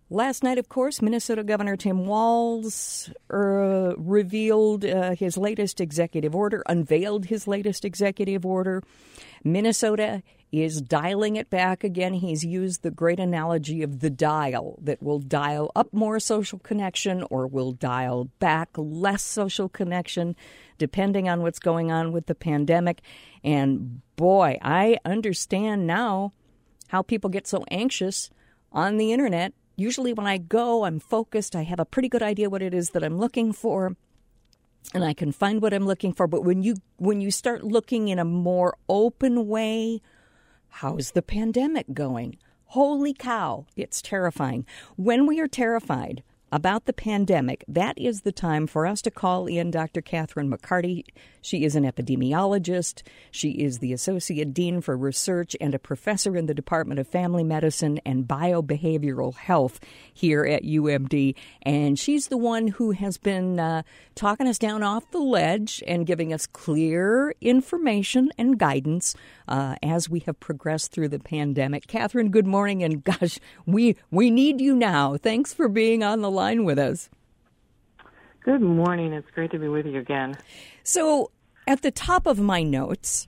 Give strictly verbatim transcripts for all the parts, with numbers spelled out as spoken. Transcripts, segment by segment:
Last night, of course, Minnesota Governor Tim Walz uh, revealed uh, his latest executive order, unveiled his latest executive order. Minnesota is dialing it back again. He's used the great analogy of the dial that will dial up more social connection or will dial back less social connection, depending on what's going on with the pandemic. And boy, I understand now how people get so anxious on the internet. Usually when I go, I'm focused. I have a pretty good idea what it is that I'm looking for, and I can find what I'm looking for. But when you when you start looking in a more open way, how's the pandemic going? Holy cow, it's terrifying. When we are terrified about the pandemic, that is the time for us to call in Doctor Catherine McCarty. She is an epidemiologist. She is the Associate Dean for Research and a professor in the Department of Family Medicine and Biobehavioral Health here at U M D. And she's the one who has been uh, talking us down off the ledge and giving us clear information and guidance uh, as we have progressed through the pandemic. Catherine, good morning. And gosh, we, we need you now. Thanks for being on the line with us. Good morning. It's great to be with you again. So at the top of my notes,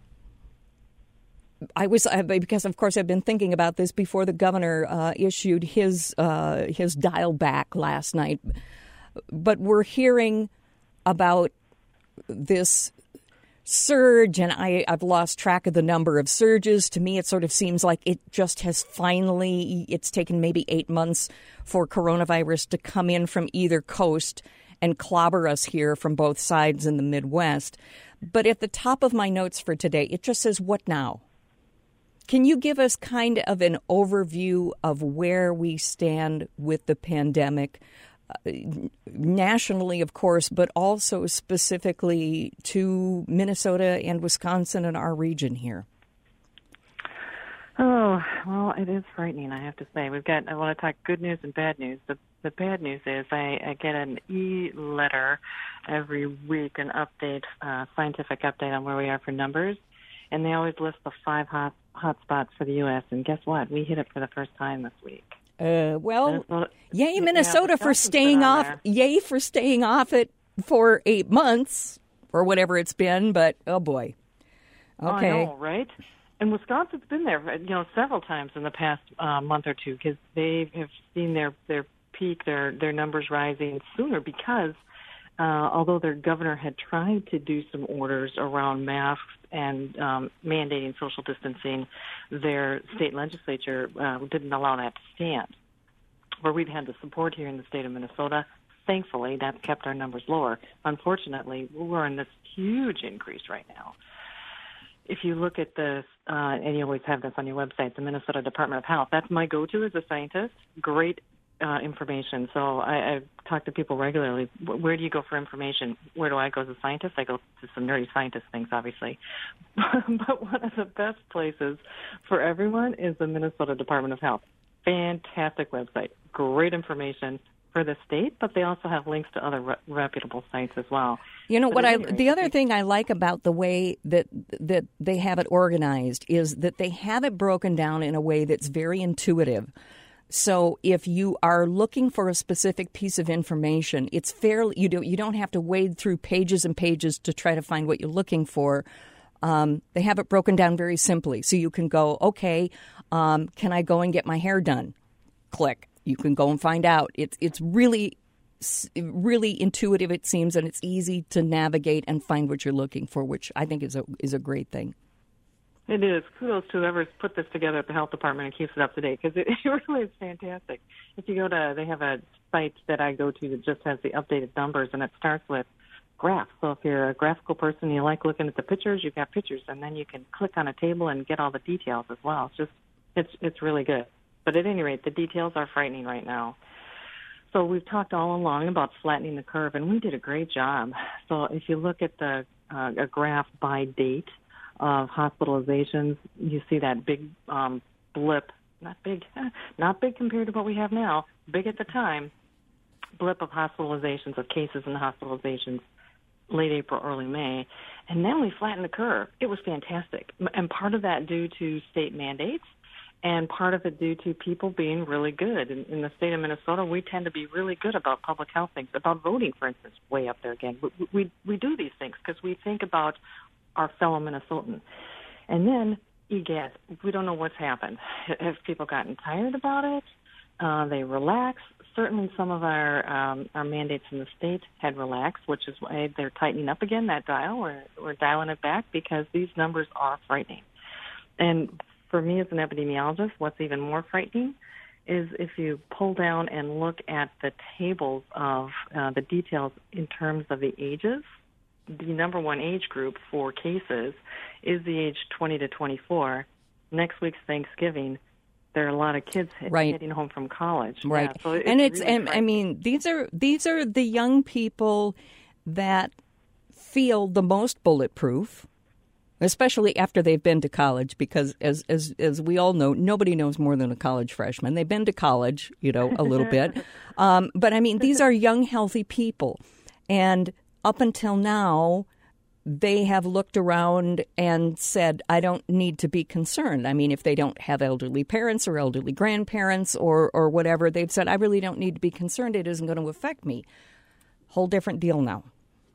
I was because, of course, I've been thinking about this before the governor uh, issued his uh, his dial back last night. But we're hearing about this surge, and I, I've lost track of the number of surges. To me, it sort of seems like it just has finally, it's taken maybe eight months for coronavirus to come in from either coast and clobber us here from both sides in the Midwest. But at the top of my notes for today, it just says, what now? Can you give us kind of an overview of where we stand with the pandemic? Uh, nationally, of course, but also specifically to Minnesota and Wisconsin and our region here? Oh, well, it is frightening, I have to say. We've got, I want to talk good news and bad news. The, the bad news is I, I get an e-letter every week, an update, uh, scientific update on where we are for numbers, and they always list the five hot, hot spots for the U S, and guess what? We hit it for the first time this week. Uh, well, Minnesota, yay, Minnesota yeah, for staying off. There. Yay for staying off it for eight months or whatever it's been. But oh boy, okay, I know, right? And Wisconsin's been there, you know, several times in the past uh, month or two because they have seen their their peak, their their numbers rising sooner because uh, although their governor had tried to do some orders around masks and um, mandating social distancing, their state legislature uh, didn't allow that to stand. Where we've had the support here in the state of Minnesota, thankfully, that's kept our numbers lower. Unfortunately, we're in this huge increase right now. If you look at this, uh, and you always have this on your website, the Minnesota Department of Health, that's my go-to as a scientist. Great uh, information. So I, I talk to people regularly. Where do you go for information? Where do I go as a scientist? I go to some nerdy scientist things, obviously. But one of the best places for everyone is the Minnesota Department of Health. Fantastic website. Great information for the state, but they also have links to other re- reputable sites as well. You know, but what I anyway, the other thing I like about the way that that they have it organized is that they have it broken down in a way that's very intuitive. So if you are looking for a specific piece of information, it's fairly you do you don't have to wade through pages and pages to try to find what you're looking for. Um, they have it broken down very simply, so you can go, okay, um, can I go and get my hair done? Click. You can go and find out. It's it's really, really intuitive, it seems, and it's easy to navigate and find what you're looking for, which I think is a is a great thing. It is. Kudos to whoever's put this together at the health department and keeps it up to date because it, it really is fantastic. If you go to, they have a site that I go to that just has the updated numbers, and it starts with graphs. So if you're a graphical person, you like looking at the pictures, you've got pictures, and then you can click on a table and get all the details as well. It's just, it's it's really good. But at any rate, the details are frightening right now. So we've talked all along about flattening the curve, and we did a great job. So if you look at the uh, a graph by date of hospitalizations, you see that big um, blip, not big, not big compared to what we have now, big at the time, blip of hospitalizations, of cases and hospitalizations, late April, early May, and then we flattened the curve. It was fantastic, and part of that due to state mandates, And part of it due to people being really good. In, in the state of Minnesota, we tend to be really good about public health things, about voting, for instance, way up there again. We, we, we do these things because we think about our fellow Minnesotans. And then, egads, we don't know what's happened. Have people gotten tired about it? Uh, they relax. Certainly some of our um, our mandates in the state had relaxed, which is why they're tightening up again that dial. We're, we're dialing it back because these numbers are frightening. And for me as an epidemiologist, what's even more frightening is if you pull down and look at the tables of uh, the details in terms of the ages. The number one age group for cases is the age twenty to twenty-four. Next week's Thanksgiving, there are a lot of kids right. heading home from college. Right. Yeah, so it's and it's really and, I mean, these are these are the young people that feel the most bulletproof, especially after they've been to college, because as as as we all know, nobody knows more than a college freshman. They've been to college, you know, a little bit. Um, but I mean, these are young, healthy people. And up until now, they have looked around and said, I don't need to be concerned. I mean, if they don't have elderly parents or elderly grandparents or, or whatever, they've said, I really don't need to be concerned. It isn't going to affect me. Whole different deal now.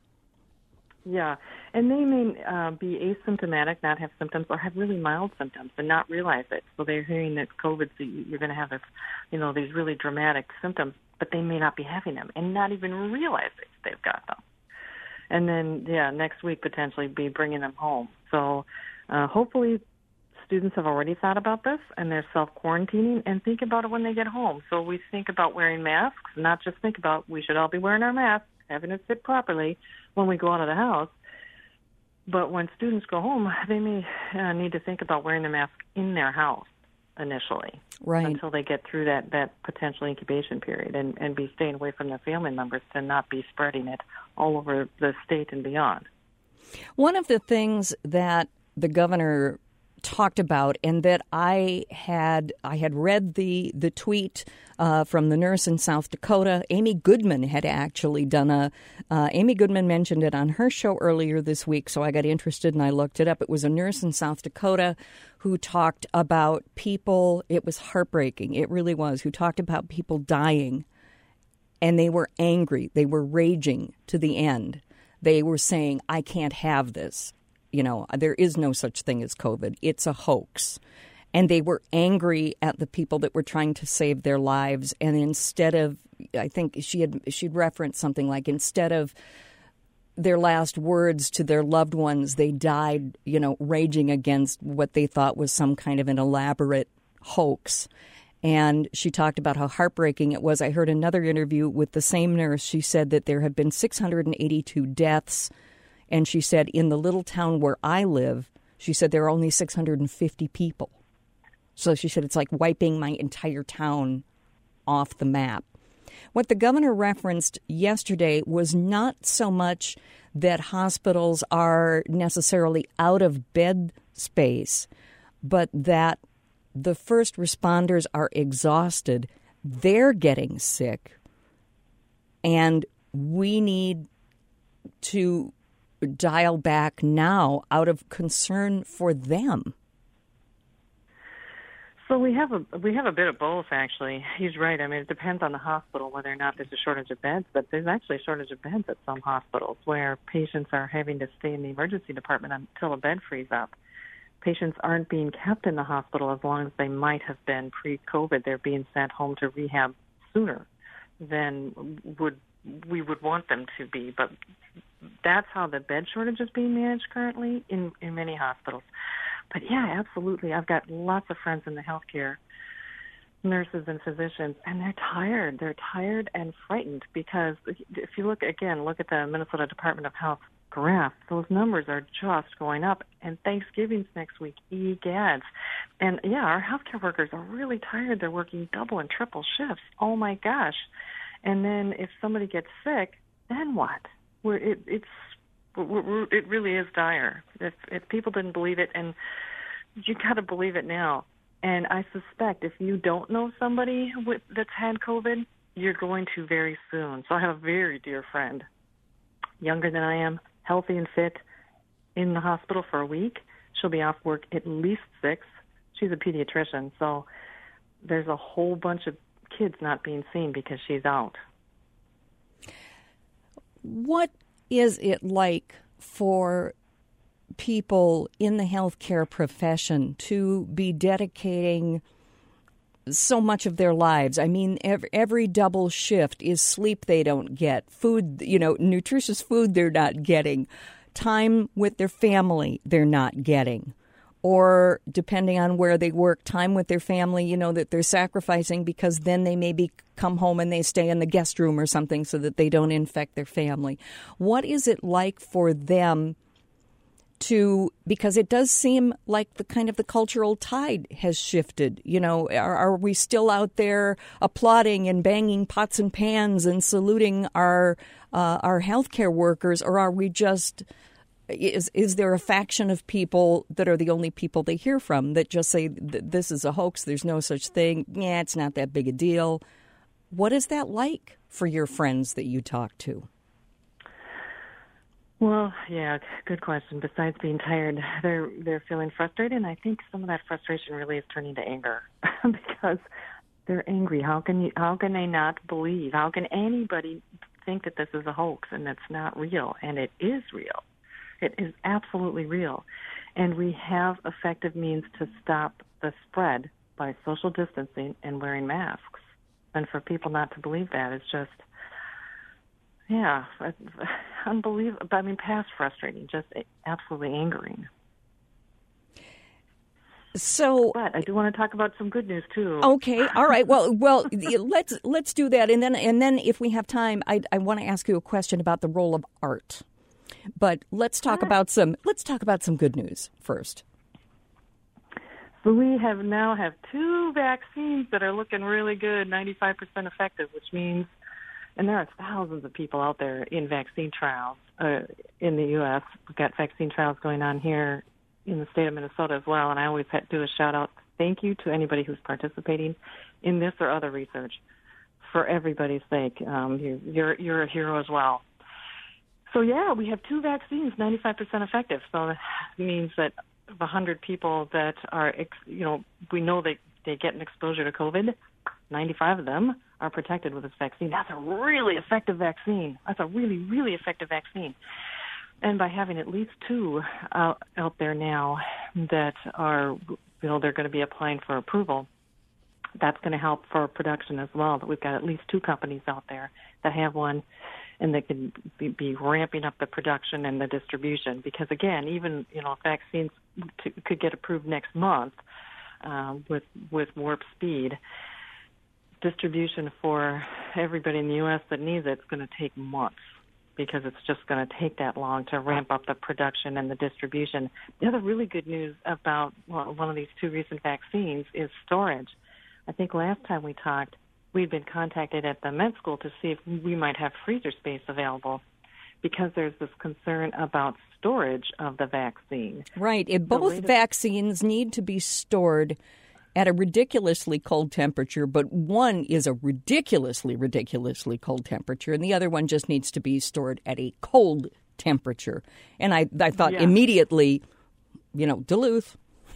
Yeah, and they may uh, be asymptomatic, not have symptoms, or have really mild symptoms and not realize it. So they're hearing that COVID, so you're going to have this, you know, these really dramatic symptoms, but they may not be having them and not even realize it, they've got them. And then, yeah, next week potentially be bringing them home. So uh, hopefully students have already thought about this and they're self-quarantining and think about it when they get home. So we think about wearing masks, not just think about we should all be wearing our masks, having it fit properly when we go out of the house. But when students go home, they may uh, need to think about wearing the mask in their house initially, right, until they get through that, that potential incubation period and, and be staying away from their family members to not be spreading it all over the state and beyond. One of the things that the governor talked about, and that I had I had read the the tweet uh, from the nurse in South Dakota. Amy Goodman had actually done a. Uh, Amy Goodman mentioned it on her show earlier this week, so I got interested and I looked it up. It was a nurse in South Dakota who talked about people. It was heartbreaking. It really was. Who talked about people dying, and they were angry. They were raging to the end. They were saying, "I can't have this. You know, there is no such thing as COVID. It's a hoax." And they were angry at the people that were trying to save their lives. And instead of, I think she had she'd referenced something like, instead of their last words to their loved ones, they died, you know, raging against what they thought was some kind of an elaborate hoax. And she talked about how heartbreaking it was. I heard another interview with the same nurse. She said that there have been six hundred eighty-two deaths. And she said, in the little town where I live, she said there are only six hundred fifty people. So she said it's like wiping my entire town off the map. What the governor referenced yesterday was not so much that hospitals are necessarily out of bed space, but that the first responders are exhausted. They're getting sick. And we need to dial back now out of concern for them. So we have a we have a bit of both, actually. He's right. I mean, it depends on the hospital whether or not there's a shortage of beds, but there's actually a shortage of beds at some hospitals where patients are having to stay in the emergency department until a bed frees up. Patients aren't being kept in the hospital as long as they might have been pre-COVID. They're being sent home to rehab sooner than would we would want them to be. But that's how the bed shortage is being managed currently in, in many hospitals. But yeah, absolutely. I've got lots of friends in the healthcare, nurses and physicians, and they're tired. They're tired and frightened because if you look, again, look at the Minnesota Department of Health graph, those numbers are just going up. And Thanksgiving's next week, egads. And yeah, our healthcare workers are really tired. They're working double and triple shifts. Oh my gosh. And then if somebody gets sick, then what? We're, it, it's we're, we're, it really is dire. If, if people didn't believe it, and you got to believe it now. And I suspect if you don't know somebody with, that's had COVID, you're going to very soon. So I have a very dear friend, younger than I am, healthy and fit, in the hospital for a week. She'll be off work at least six. she's a pediatrician, so there's a whole bunch of kids not being seen because she's out. What is it like for people in the healthcare profession to be dedicating so much of their lives? I mean, every, every double shift is sleep they don't get, food, you know, nutritious food they're not getting, time with their family they're not getting, or depending on where they work, time with their family, you know, that they're sacrificing because then they maybe come home and they stay in the guest room or something so that they don't infect their family. What is it like for them to, because it does seem like the kind of the cultural tide has shifted. You know, are, are we still out there applauding and banging pots and pans and saluting our uh, our healthcare workers, or are we just, is is there a faction of people that are the only people they hear from that just say this is a hoax, there's no such thing, yeah, it's not that big a deal? What is that like for your friends that you talk to? Well, yeah, good question. Besides being tired, they're they're feeling frustrated, and I think some of that frustration really is turning to anger because they're angry. How can you? How can they not believe? How can anybody think that this is a hoax and it's not real? And it is real. It is absolutely real, and we have effective means to stop the spread by social distancing and wearing masks. And for people not to believe that is just. Yeah, unbelievable. I mean, past frustrating, just absolutely angering. So, but I do want to talk about some good news too. Okay, all right. Well, well, let's let's do that, and then and then if we have time, I I want to ask you a question about the role of art. But let's talk right. about some let's talk about some good news first. So we have now have two vaccines that are looking really good, ninety-five percent effective, which means. And there are thousands of people out there in vaccine trials uh, in the U S We've got vaccine trials going on here in the state of Minnesota as well. And I always have to do a shout-out thank you to anybody who's participating in this or other research for everybody's sake. Um, you, you're, you're a hero as well. So, yeah, we have two vaccines, ninety-five percent effective. So that means that of one hundred people that are, you know, we know they, they get an exposure to COVID, ninety-five of them are protected with this vaccine. That's a really effective vaccine. That's a really, really effective vaccine. And by having at least two out, out there now that are, you know, they're going to be applying for approval, that's going to help for production as well. That we've got at least two companies out there that have one, and they can be, be ramping up the production and the distribution. Because again, even, you know, vaccines to, could get approved next month uh, with with warp speed. Distribution for everybody in the U S that needs it is going to take months because it's just going to take that long to ramp up the production and the distribution. The other really good news about well, one of these two recent vaccines is storage. I think last time we talked, we'd been contacted at the med school to see if we might have freezer space available because there's this concern about storage of the vaccine. Right. If both latest- vaccines need to be stored at a ridiculously cold temperature, but one is a ridiculously, ridiculously cold temperature, and the other one just needs to be stored at a cold temperature. And I, I thought yeah. immediately, you know, Duluth.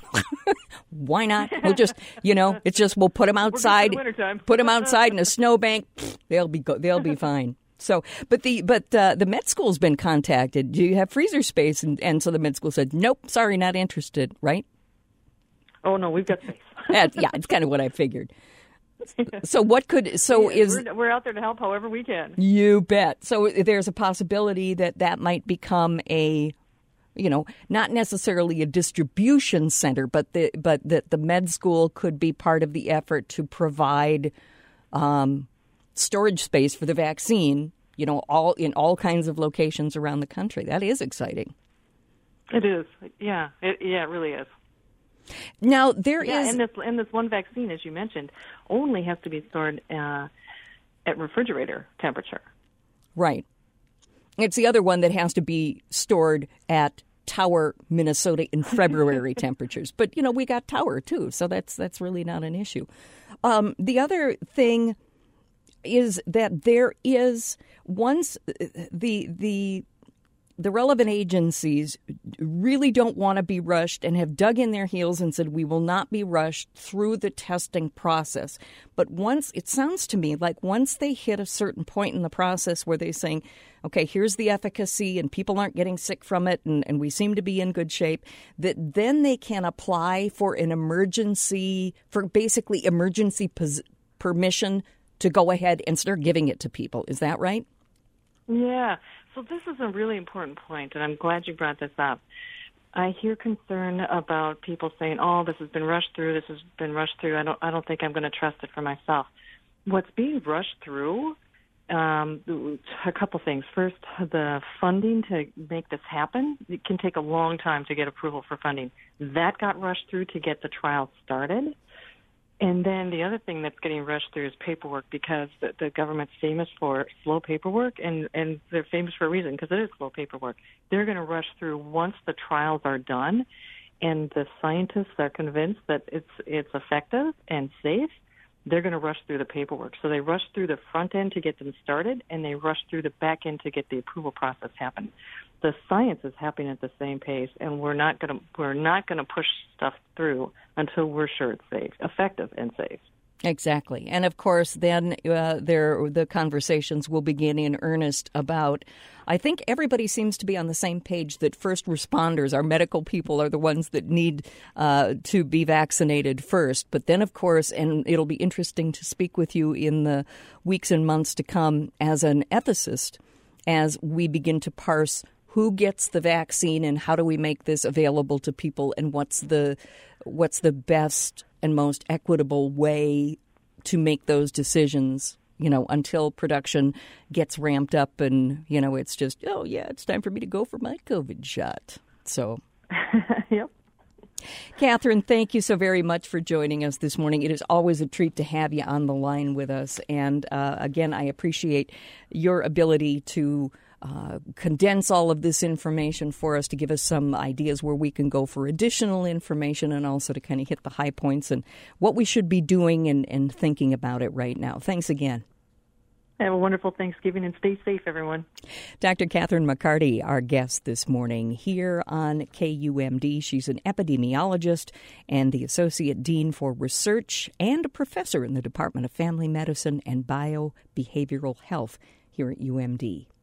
Why not? We'll just, you know, it's just we'll put them outside, put them outside in a snowbank. They'll be go- they'll be fine. So, but the but uh, the med school's been contacted. Do you have freezer space? And, and so the med school said, nope, sorry, not interested. Right? Oh no, we've got space. yeah, it's kind of what I figured. So what could so yeah, is we're, we're out there to help however we can. You bet. So there's a possibility that that might become a, you know, not necessarily a distribution center, but the but that the med school could be part of the effort to provide um, storage space for the vaccine. You know, all in all kinds of locations around the country. That is exciting. It is. Yeah. It, yeah. It really is. Now there yeah, is, and this and this one vaccine, as you mentioned, only has to be stored uh, at refrigerator temperature. Right. It's the other one that has to be stored at Tower, Minnesota, in February temperatures. But you know, we got Tower too, so that's that's really not an issue. Um, the other thing is that there is once the the the relevant agencies really don't want to be rushed and have dug in their heels and said we will not be rushed through the testing process. But once, it sounds to me like once they hit a certain point in the process where they're saying, okay, here's the efficacy and people aren't getting sick from it and, and we seem to be in good shape, that then they can apply for an emergency, for basically emergency pos- permission to go ahead and start giving it to people. Is that right? Yeah. So this is a really important point, and I'm glad you brought this up. I hear concern about people saying, "Oh, this has been rushed through. This has been rushed through. I don't, I don't think I'm going to trust it for myself." What's being rushed through? Um, a couple things. First, the funding to make this happen. It can take a long time to get approval for funding. That got rushed through to get the trial started. And then the other thing that's getting rushed through is paperwork, because the, the government's famous for slow paperwork, and, and they're famous for a reason, because it is slow paperwork. They're going to rush through once the trials are done and the scientists are convinced that it's it's effective and safe. They're going to rush through the paperwork. So they rush through the front end to get them started, and they rush through the back end to get the approval process happen. The science is happening at the same pace, and we're not going to we're not going to push stuff through until we're sure it's safe, effective, and safe. Exactly. And of course, then uh, there the conversations will begin in earnest about, I think everybody seems to be on the same page that first responders, our medical people, are the ones that need uh, to be vaccinated first. But then, of course, and it'll be interesting to speak with you in the weeks and months to come as an ethicist, as we begin to parse who gets the vaccine and how do we make this available to people, and what's the what's the best and most equitable way to make those decisions, you know, until production gets ramped up and, you know, it's just, oh, yeah, it's time for me to go for my COVID shot. So, yep. Catherine, thank you so very much for joining us this morning. It is always a treat to have you on the line with us. And uh, again, I appreciate your ability to Uh, condense all of this information for us, to give us some ideas where we can go for additional information, and also to kind of hit the high points and what we should be doing and, and thinking about it right now. Thanks again. Have a wonderful Thanksgiving and stay safe, everyone. Doctor Catherine McCarty, our guest this morning here on K U M D. She's an epidemiologist and the Associate Dean for Research and a professor in the Department of Family Medicine and Biobehavioral Health here at U M D.